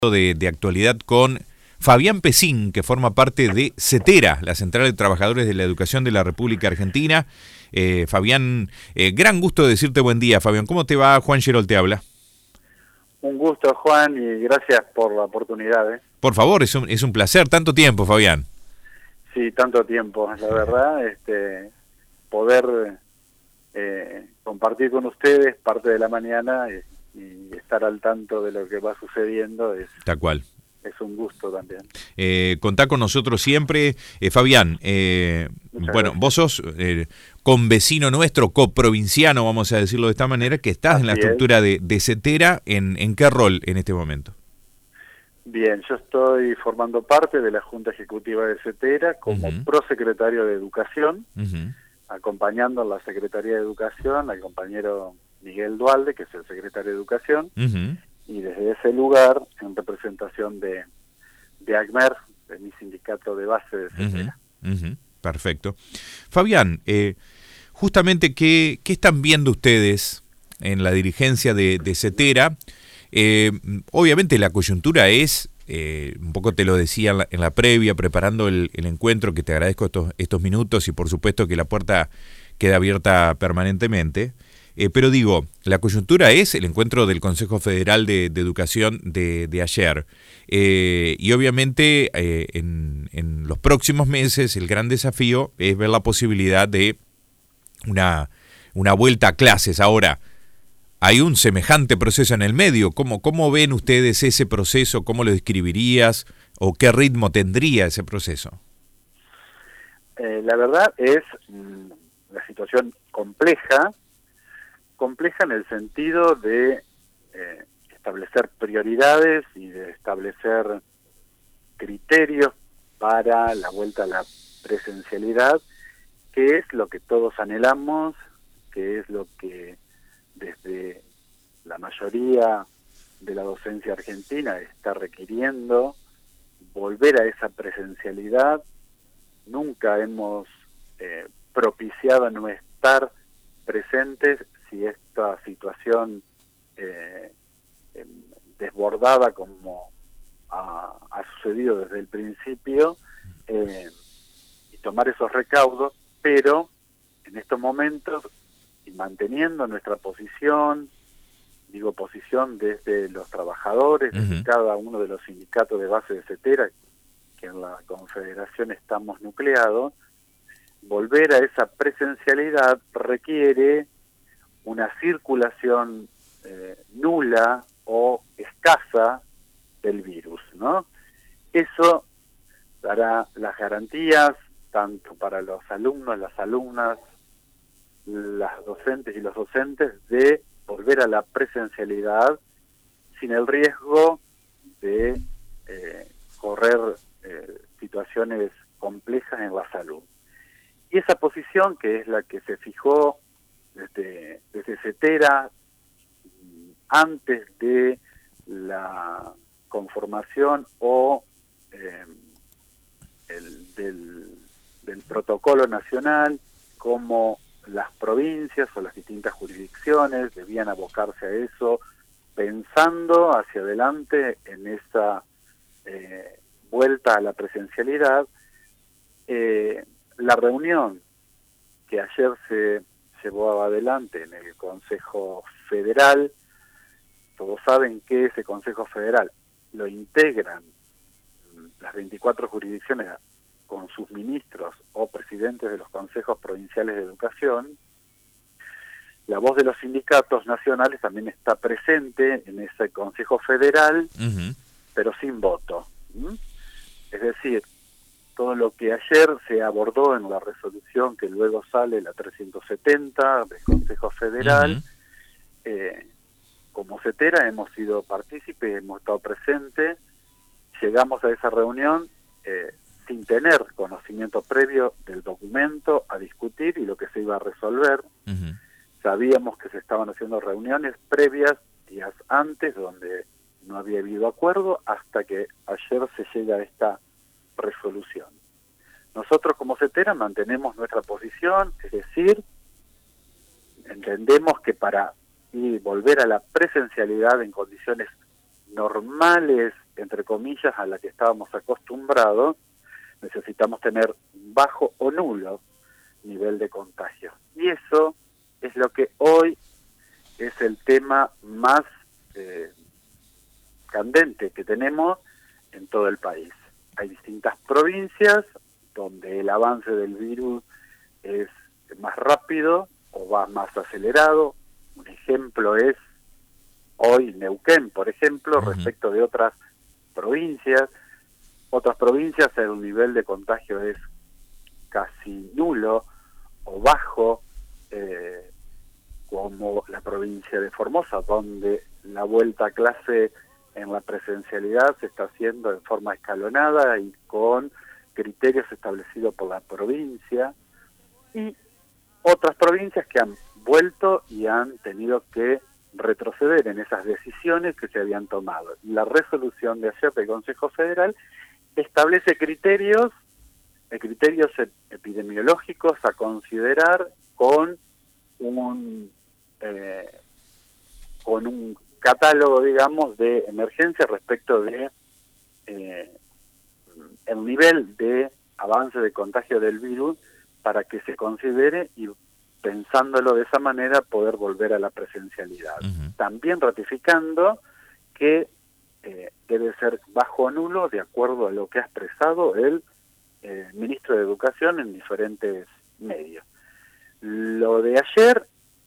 de actualidad con Fabián Pesín, que forma parte de CETERA, la Central de Trabajadores de la Educación de la República Argentina. Fabián, gran gusto de decirte buen día, Fabián. ¿Cómo te va? Juan Gerol te habla. Un gusto, Juan, y gracias por la oportunidad. Por favor, es un placer. Tanto tiempo, Fabián. Sí, tanto tiempo, la verdad, poder compartir con ustedes parte de la mañana y estar al tanto de lo que va sucediendo Tal cual. Es un gusto también. Contá con nosotros siempre. Fabián, bueno, vos sos convecino nuestro, coprovinciano, vamos a decirlo de esta manera, que estás Así en la estructura de CETERA. ¿En qué rol en este momento? Bien, yo estoy formando parte de la Junta Ejecutiva de CETERA como prosecretario de Educación, acompañando a la Secretaría de Educación al compañero Miguel Dualde, que es el secretario de Educación, y desde ese lugar, en representación de ACMER, de mi sindicato de base de CETERA. Perfecto. Fabián, justamente, ¿qué están viendo ustedes en la dirigencia de CETERA? Obviamente la coyuntura es, un poco te lo decía en la previa, preparando el encuentro, que te agradezco estos minutos y por supuesto que la puerta queda abierta permanentemente. Pero digo, la coyuntura es el encuentro del Consejo Federal de Educación de ayer. Y obviamente en los próximos meses el gran desafío es ver la posibilidad de una vuelta a clases. Ahora, hay un semejante proceso en el medio. ¿Cómo ven ustedes ese proceso? ¿Cómo lo describirías? ¿O qué ritmo tendría ese proceso? La verdad es la situación compleja en el sentido de establecer prioridades y de establecer criterios para la vuelta a la presencialidad, que es lo que todos anhelamos, que es lo que desde la mayoría de la docencia argentina está requiriendo, volver a esa presencialidad. Nunca hemos propiciado no estar presentes si esta situación desbordada como ha sucedido desde el principio, y tomar esos recaudos, pero en estos momentos, y manteniendo nuestra posición, digo posición desde los trabajadores, desde cada uno de los sindicatos de base de CETERA, que en la Confederación estamos nucleados, volver a esa presencialidad requiere una circulación nula o escasa del virus, ¿no? Eso dará las garantías tanto para los alumnos, las alumnas, las docentes y los docentes de volver a la presencialidad sin el riesgo de correr situaciones complejas en la salud. Y esa posición, que es la que se fijó desde CETERA antes de la conformación o del protocolo nacional, como las provincias o las distintas jurisdicciones debían abocarse a eso, pensando hacia adelante en esa vuelta a la presencialidad. La reunión que ayer se llevó adelante en el Consejo Federal, todos saben que ese Consejo Federal lo integran las 24 jurisdicciones con sus ministros o presidentes de los consejos provinciales de educación. La voz de los sindicatos nacionales también está presente en ese Consejo Federal, pero sin voto. Es decir, todo lo que ayer se abordó en la resolución que luego sale, la 370 del Consejo Federal, como CETERA hemos sido partícipes, hemos estado presentes, llegamos a esa reunión sin tener conocimiento previo del documento a discutir y lo que se iba a resolver. Sabíamos que se estaban haciendo reuniones previas, días antes, donde no había habido acuerdo, hasta que ayer se llega a esta resolución. Nosotros como CETERA mantenemos nuestra posición, es decir, entendemos que para volver a la presencialidad en condiciones normales entre comillas, a la que estábamos acostumbrados, necesitamos tener bajo o nulo nivel de contagio. Y eso es lo que hoy es el tema más candente que tenemos en todo el país. Hay distintas provincias donde el avance del virus es más rápido o va más acelerado. Un ejemplo es hoy Neuquén, por ejemplo, respecto de otras provincias. Otras provincias el nivel de contagio es casi nulo o bajo, como la provincia de Formosa, donde la vuelta a clase en la presencialidad se está haciendo en forma escalonada y con criterios establecidos por la provincia, y otras provincias que han vuelto y han tenido que retroceder en esas decisiones que se habían tomado. La resolución de ayer del Consejo Federal establece criterios epidemiológicos a considerar con un catálogo, digamos, de emergencia respecto de el nivel de avance de contagio del virus, para que se considere y, pensándolo de esa manera, poder volver a la presencialidad. También ratificando que debe ser bajo o nulo, de acuerdo a lo que ha expresado el ministro de Educación en diferentes medios. Lo de ayer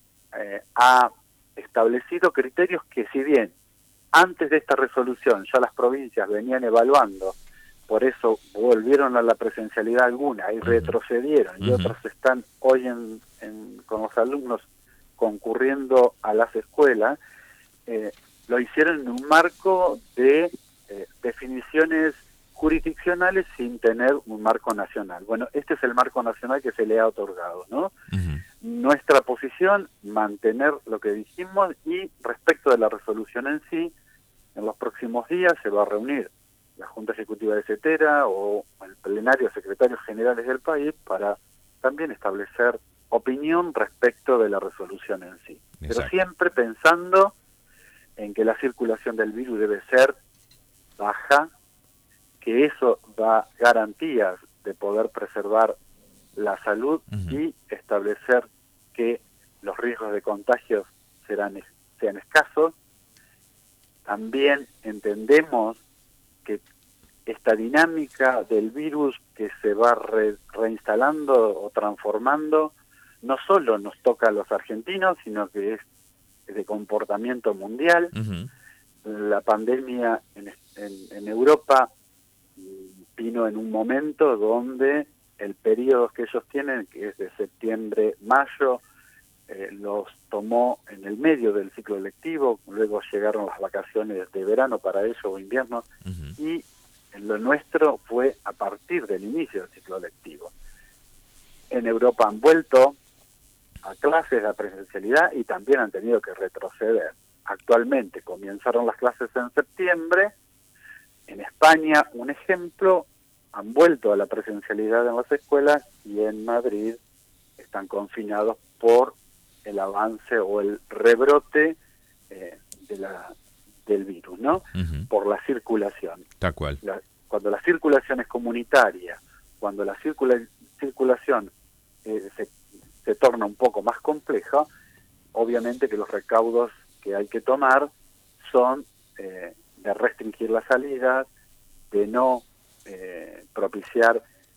ha establecido criterios que, si bien antes de esta resolución ya las provincias venían evaluando, por eso volvieron a la presencialidad algunas y retrocedieron, y otras están hoy con los alumnos concurriendo a las escuelas, lo hicieron en un marco de definiciones jurisdiccionales sin tener un marco nacional. Bueno, este es el marco nacional que se le ha otorgado, ¿no? Nuestra posición, mantener lo que dijimos, y respecto de la resolución en sí, en los próximos días se va a reunir la Junta Ejecutiva de CETERA o el plenario de secretarios generales del país para también establecer opinión respecto de la resolución en sí. Exacto. Pero siempre pensando en que la circulación del virus debe ser baja, que eso da garantías de poder preservar la salud y establecer que los riesgos de contagios sean escasos. También entendemos que esta dinámica del virus que se va reinstalando o transformando no solo nos toca a los argentinos, sino que es de comportamiento mundial. La pandemia en Europa vino en un momento donde el periodo que ellos tienen, que es de septiembre-mayo, los tomó en el medio del ciclo lectivo, luego llegaron las vacaciones de verano para ellos o invierno, y lo nuestro fue a partir del inicio del ciclo lectivo. En Europa han vuelto a clases de presencialidad y también han tenido que retroceder. Actualmente comenzaron las clases en septiembre. En España, un ejemplo, han vuelto a la presencialidad en las escuelas, y en Madrid están confinados por el avance o el rebrote del virus, ¿no? Por la circulación. Tal cual. Cuando la circulación es comunitaria, cuando la circulación se torna un poco más compleja, obviamente que los recaudos que hay que tomar son de restringir las salidas, de no propiciar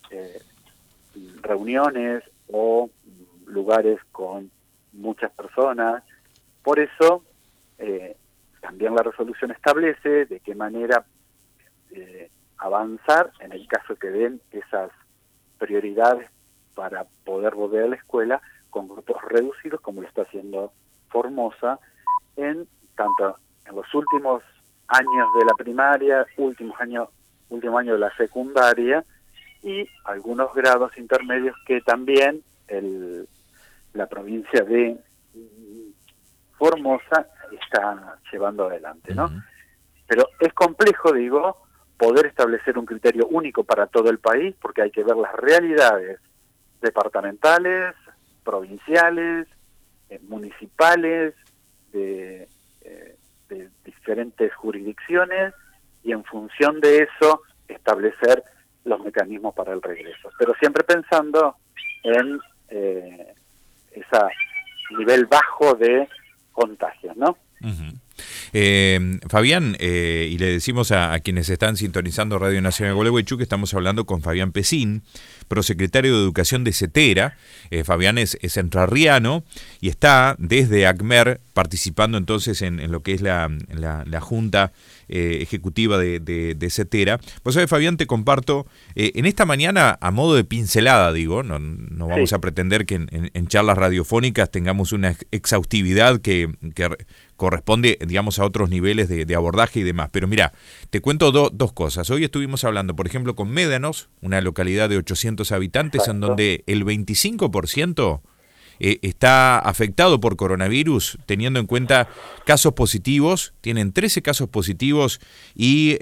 reuniones o lugares con muchas personas. Por eso también la resolución establece de qué manera avanzar en el caso que den esas prioridades para poder volver a la escuela con grupos reducidos, como lo está haciendo Formosa, tanto en los últimos años de la primaria, último año de la secundaria, y algunos grados intermedios que también la provincia de Formosa está llevando adelante, ¿no? Pero es complejo, digo, poder establecer un criterio único para todo el país, porque hay que ver las realidades departamentales, provinciales, municipales, de diferentes jurisdicciones, y en función de eso establecer los mecanismos para el regreso, pero siempre pensando en ese nivel bajo de contagios, ¿no? Uh-huh. Fabián, y le decimos a quienes están sintonizando Radio Nacional de Gualeguaychú que estamos hablando con Fabián Pesín, prosecretario de Educación de CETERA. Fabián es entrerriano y está desde ACMER participando entonces en lo que es la Junta Ejecutiva de CETERA. Vos sabés, Fabián, te comparto, en esta mañana, a modo de pincelada, digo, no vamos a pretender que en charlas radiofónicas tengamos una exhaustividad que corresponde, digamos, a otros niveles de abordaje y demás. Pero mira, te cuento dos cosas. Hoy estuvimos hablando, por ejemplo, con Médanos, una localidad de 800 habitantes, exacto, en donde el 25% está afectado por coronavirus, teniendo en cuenta casos positivos. Tienen 13 casos positivos y,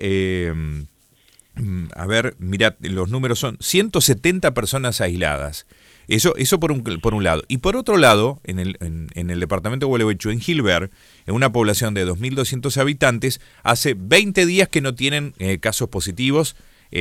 a ver, mira, los números son 170 personas aisladas. Eso por un lado. Y por otro lado, en el departamento de Gualeguaychú, en Gilbert, en una población de 2.200 habitantes, hace 20 días que no tienen casos positivos,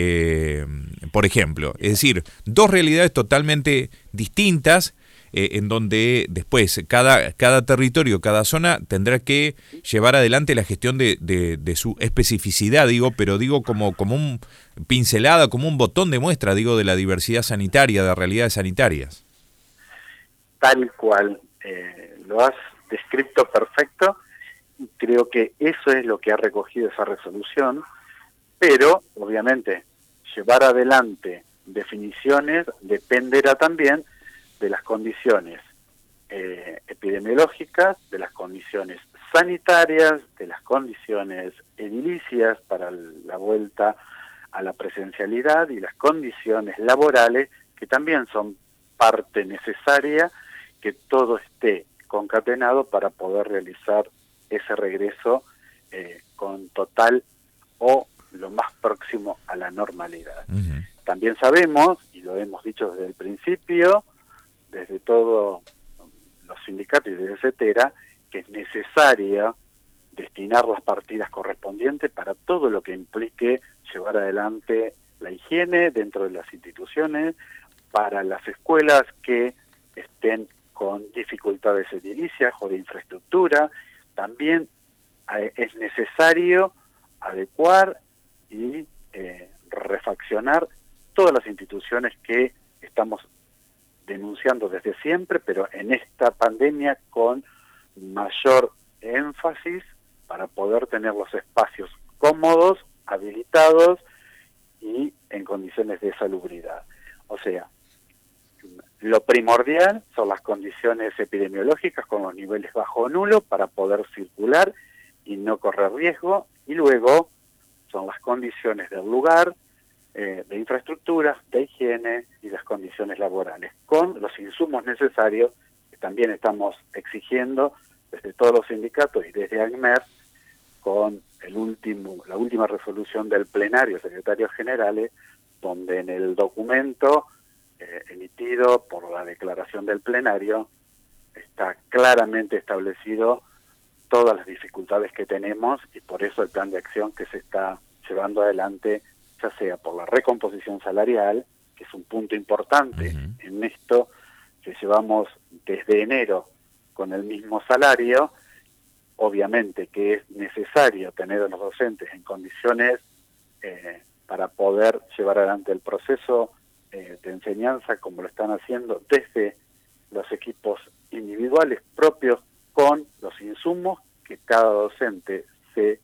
por ejemplo. Es decir, dos realidades totalmente distintas, en donde después cada territorio, cada zona tendrá que llevar adelante la gestión de su especificidad, pero como un pincelada, como un botón de muestra, de la diversidad sanitaria, de realidades sanitarias. Tal cual, lo has descrito perfecto, y creo que eso es lo que ha recogido esa resolución, pero obviamente llevar adelante definiciones dependerá también de las condiciones epidemiológicas, de las condiciones sanitarias, de las condiciones edilicias para la vuelta a la presencialidad y las condiciones laborales, que también son parte necesaria que todo esté concatenado para poder realizar ese regreso con total o lo más próximo a la normalidad. Uh-huh. También sabemos, y lo hemos dicho desde el principio, desde todos los sindicatos y desde CETERA, que es necesaria destinar las partidas correspondientes para todo lo que implique llevar adelante la higiene dentro de las instituciones, para las escuelas que estén con dificultades edilicias o de infraestructura. También es necesario adecuar y refaccionar todas las instituciones que estamos denunciando desde siempre, pero en esta pandemia con mayor énfasis para poder tener los espacios cómodos, habilitados y en condiciones de salubridad. O sea, lo primordial son las condiciones epidemiológicas con los niveles bajo o nulo para poder circular y no correr riesgo, y luego son las condiciones del lugar, de infraestructura, de higiene y las condiciones laborales, con los insumos necesarios que también estamos exigiendo desde todos los sindicatos y desde ACMER, con la última resolución del plenario, secretarios generales, donde en el documento emitido por la declaración del plenario está claramente establecido todas las dificultades que tenemos, y por eso el plan de acción que se está llevando adelante, ya sea por la recomposición salarial, que es un punto importante uh-huh. en esto, que llevamos desde enero con el mismo salario. Obviamente que es necesario tener a los docentes en condiciones para poder llevar adelante el proceso de enseñanza como lo están haciendo desde los equipos individuales propios, con los insumos que cada docente se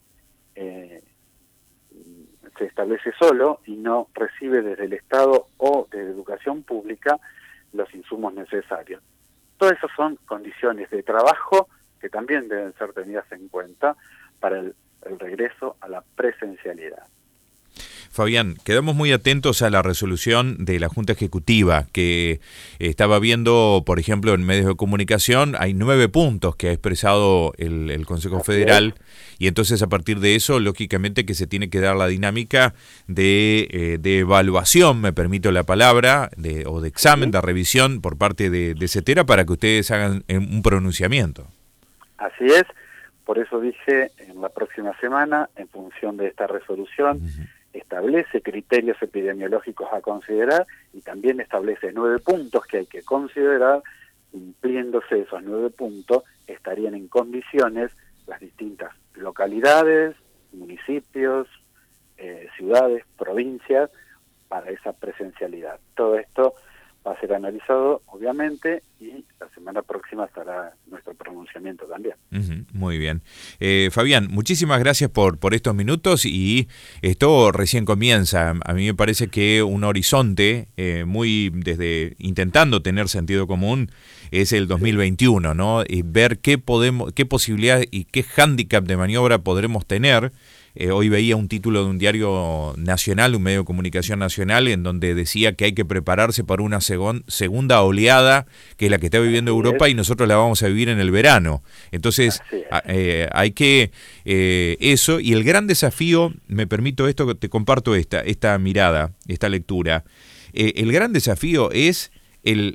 establece solo y no recibe desde el Estado o desde educación pública los insumos necesarios. Todas esas son condiciones de trabajo que también deben ser tenidas en cuenta para el regreso a la presencialidad. Fabián, quedamos muy atentos a la resolución de la Junta Ejecutiva, que estaba viendo, por ejemplo, en medios de comunicación, hay 9 puntos que ha expresado el Consejo Federal, y entonces a partir de eso, lógicamente que se tiene que dar la dinámica de evaluación, me permito la palabra, o de examen, de revisión por parte de CETERA para que ustedes hagan un pronunciamiento. Así es, por eso dije, en la próxima semana, en función de esta resolución, establece criterios epidemiológicos a considerar y también establece 9 puntos que hay que considerar. Cumpliéndose esos 9 puntos, estarían en condiciones las distintas localidades, municipios, ciudades, provincias, para esa presencialidad. Todo esto va a ser analizado, obviamente, y la semana próxima estará nuestro pronunciamiento también. Muy bien. Fabián, muchísimas gracias por estos minutos, y esto recién comienza. A mí me parece que un horizonte muy desde intentando tener sentido común es el 2021, ¿no? Y ver qué posibilidad y qué hándicap de maniobra podremos tener. Hoy veía un título de un diario nacional, un medio de comunicación nacional, en donde decía que hay que prepararse para una segunda oleada, que es la que está viviendo Europa, y nosotros la vamos a vivir en el verano. Entonces, hay que eso, y el gran desafío, me permito esto, te comparto esta mirada, esta lectura. El gran desafío es el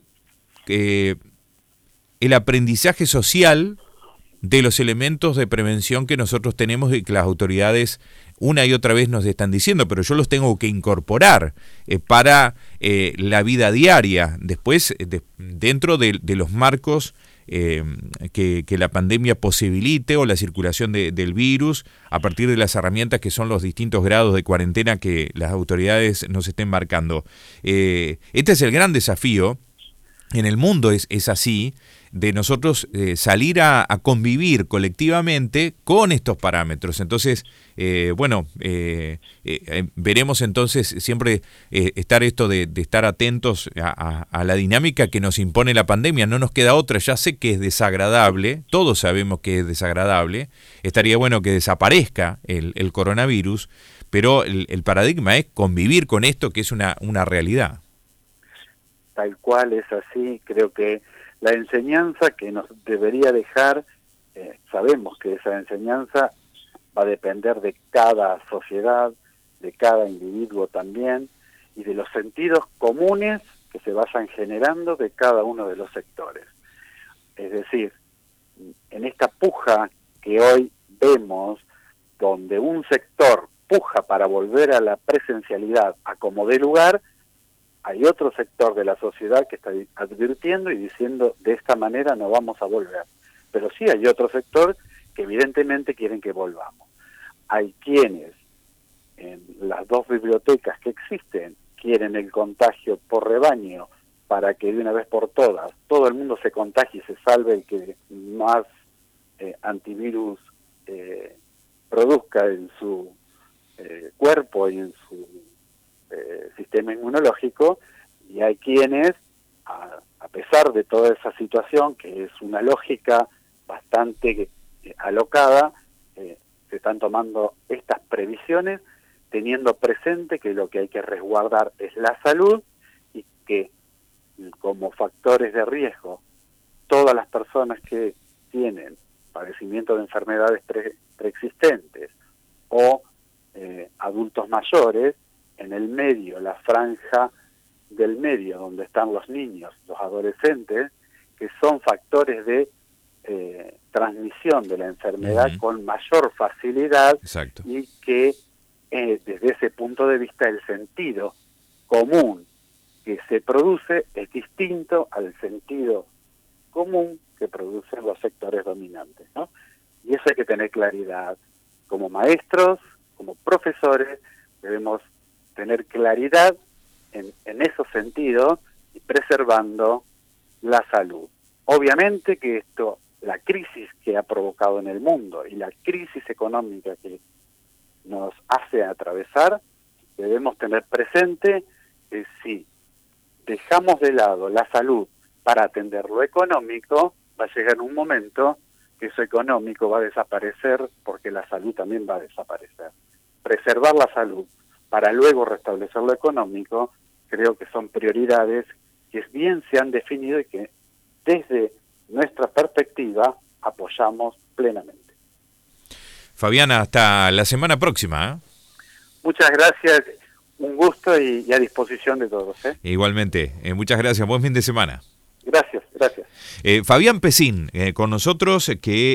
aprendizaje social de los elementos de prevención que nosotros tenemos y que las autoridades una y otra vez nos están diciendo, pero yo los tengo que incorporar para la vida diaria, después dentro de los marcos que la pandemia posibilite, o la circulación del virus, a partir de las herramientas que son los distintos grados de cuarentena que las autoridades nos estén marcando. Este es el gran desafío. En el mundo es así, de nosotros salir a convivir colectivamente con estos parámetros. Entonces, veremos entonces siempre estar esto de estar atentos a la dinámica que nos impone la pandemia. No nos queda otra. Ya sé que es desagradable, todos sabemos que es desagradable. Estaría bueno que desaparezca el coronavirus, pero el paradigma es convivir con esto, que es una realidad. Tal cual es así. Creo que la enseñanza que nos debería dejar, sabemos que esa enseñanza va a depender de cada sociedad, de cada individuo también, y de los sentidos comunes que se vayan generando de cada uno de los sectores. Es decir, en esta puja que hoy vemos, donde un sector puja para volver a la presencialidad a como dé lugar, hay otro sector de la sociedad que está advirtiendo y diciendo, de esta manera no vamos a volver. Pero sí hay otro sector que evidentemente quieren que volvamos. Hay quienes, en las 2 bibliotecas que existen, quieren el contagio por rebaño para que de una vez por todas todo el mundo se contagie y se salve el que más antivirus produzca en su cuerpo y en su sistema inmunológico, y hay quienes, a pesar de toda esa situación, que es una lógica bastante alocada, se están tomando estas previsiones, teniendo presente que lo que hay que resguardar es la salud, y que como factores de riesgo, todas las personas que tienen padecimiento de enfermedades preexistentes o adultos mayores, en el medio, la franja del medio, donde están los niños, los adolescentes, que son factores de transmisión de la enfermedad con mayor facilidad. Exacto. Y que desde ese punto de vista el sentido común que se produce es distinto al sentido común que producen los sectores dominantes, ¿no? Y eso hay que tener claridad. Como maestros, como profesores, debemos tener claridad en esos sentidos y preservando la salud. Obviamente que esto, la crisis que ha provocado en el mundo y la crisis económica que nos hace atravesar, debemos tener presente que si dejamos de lado la salud para atender lo económico, va a llegar un momento que eso económico va a desaparecer, porque la salud también va a desaparecer. Preservar la salud para luego restablecer lo económico, creo que son prioridades que bien se han definido y que desde nuestra perspectiva apoyamos plenamente. Fabián, hasta la semana próxima. Muchas gracias, un gusto y a disposición de todos. Igualmente, muchas gracias, buen fin de semana. Gracias. Fabián Pesín, con nosotros, que